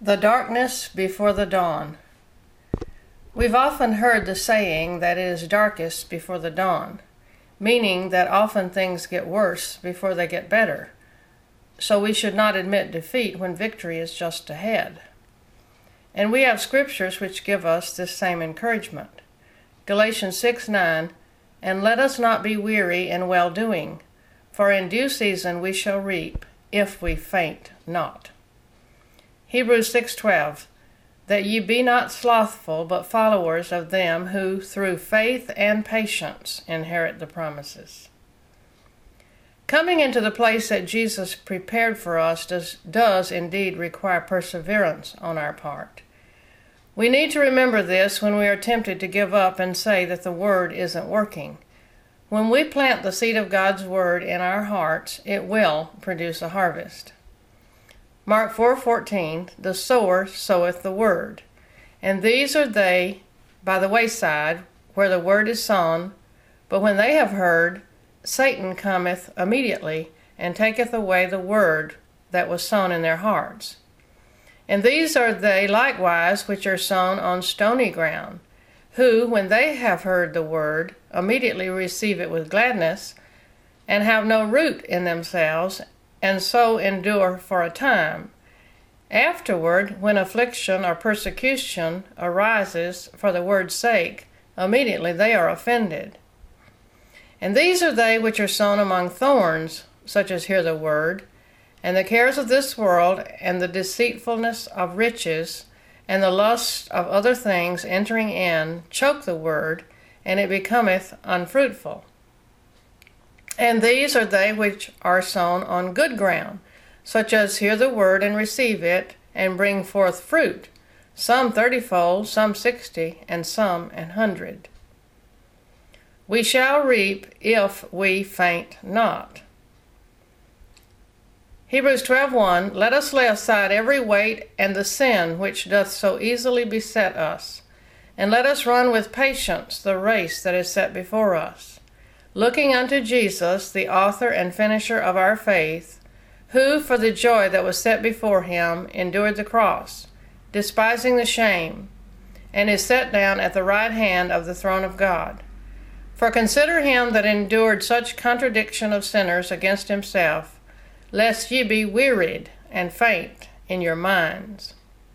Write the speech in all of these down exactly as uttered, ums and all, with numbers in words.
The darkness before the dawn. We've often heard the saying that it is darkest before the dawn, meaning that often things get worse before they get better, so we should not admit defeat when victory is just ahead. And we have scriptures which give us this same encouragement. Galatians six nine, "And let us not be weary in well-doing, for in due season we shall reap, if we faint not." Hebrews six twelve, "That ye be not slothful, but followers of them who through faith and patience inherit the promises." Coming into the place that Jesus prepared for us does, does indeed require perseverance on our part. We need to remember this when we are tempted to give up and say that the Word isn't working. When we plant the seed of God's Word in our hearts, it will produce a harvest. Mark four fourteen, "The sower soweth the word. And these are they by the wayside, where the word is sown. But when they have heard, Satan cometh immediately, and taketh away the word that was sown in their hearts. And these are they likewise which are sown on stony ground, who, when they have heard the word, immediately receive it with gladness, and have no root in themselves, and so endure for a time. Afterward, when affliction or persecution arises for the word's sake, immediately they are offended. And these are they which are sown among thorns, such as hear the word, and the cares of this world, and the deceitfulness of riches, and the lust of other things entering in, choke the word, and it becometh unfruitful. And these are they which are sown on good ground, such as hear the word and receive it, and bring forth fruit, some thirtyfold, some sixty, and some an hundred. We shall reap if we faint not. Hebrews twelve one, "Let us lay aside every weight and the sin which doth so easily beset us, and let us run with patience the race that is set before us, looking unto Jesus, the author and finisher of our faith, who for the joy that was set before him endured the cross, despising the shame, and is set down at the right hand of the throne of God. For consider him that endured such contradiction of sinners against himself, lest ye be wearied and faint in your minds."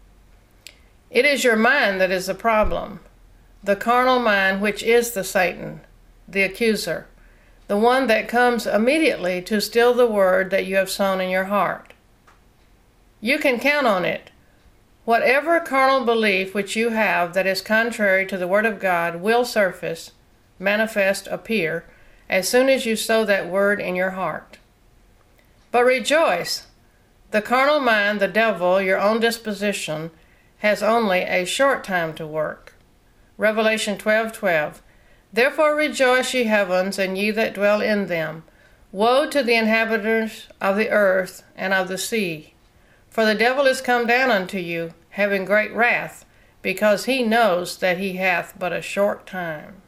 It is your mind that is the problem, the carnal mind which is the Satan, the accuser, the one that comes immediately to steal the word that you have sown in your heart. You can count on it. Whatever carnal belief which you have that is contrary to the word of God will surface, manifest, appear, as soon as you sow that word in your heart. But rejoice! The carnal mind, the devil, your own disposition, has only a short time to work. Revelation twelve twelve, "Therefore rejoice, ye heavens, and ye that dwell in them. Woe to the inhabitants of the earth and of the sea! For the devil is come down unto you, having great wrath, because he knows that he hath but a short time."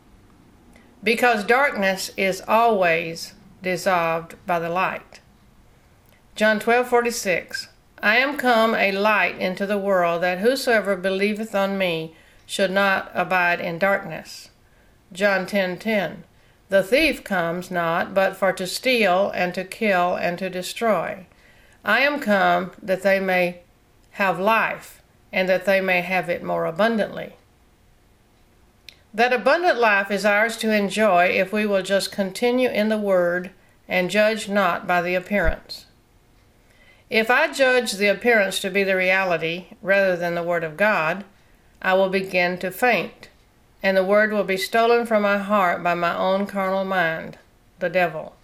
Because darkness is always dissolved by the light. John twelve forty-six, "I am come a light into the world, that whosoever believeth on me should not abide in darkness." John ten ten, "The thief comes not, but for to steal, and to kill, and to destroy. I am come that they may have life, and that they may have it more abundantly." That abundant life is ours to enjoy if we will just continue in the Word and judge not by the appearance. If I judge the appearance to be the reality rather than the Word of God, I will begin to faint, and the Word will be stolen from my heart by my own carnal mind, the devil.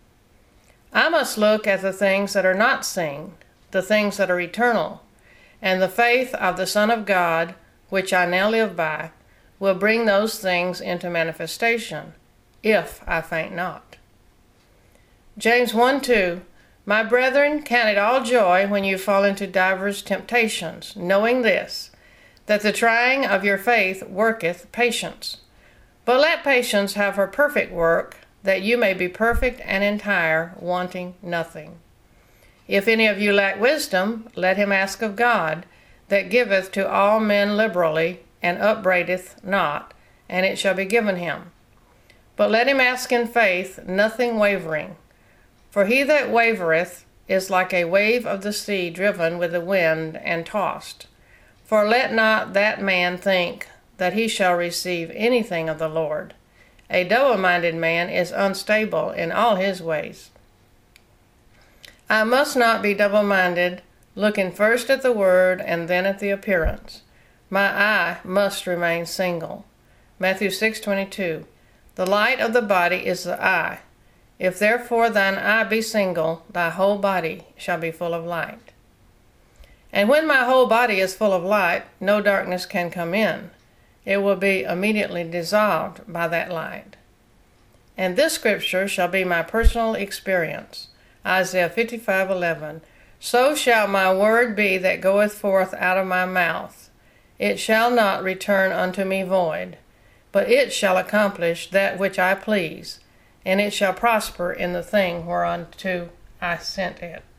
I must look at the things that are not seen, the things that are eternal, and the faith of the Son of God, which I now live by, will bring those things into manifestation, if I faint not. James one two, "My brethren, count it all joy when you fall into divers temptations, knowing this, that the trying of your faith worketh patience. But let patience have her perfect work, that you may be perfect and entire, wanting nothing. If any of you lack wisdom, let him ask of God, that giveth to all men liberally, and upbraideth not, and it shall be given him. But let him ask in faith, nothing wavering. For he that wavereth is like a wave of the sea driven with the wind and tossed. For let not that man think that he shall receive anything of the Lord. A double-minded man is unstable in all his ways. I must not be double-minded, looking first at the word and then at the appearance. My eye must remain single. Matthew six twenty-two. The light of the body is the eye. If therefore thine eye be single, thy whole body shall be full of light. And when my whole body is full of light, no darkness can come in. It will be immediately dissolved by that light. And this scripture shall be my personal experience. Isaiah fifty-five eleven. So shall my word be that goeth forth out of my mouth. It shall not return unto me void, but it shall accomplish that which I please, and it shall prosper in the thing whereunto I sent it.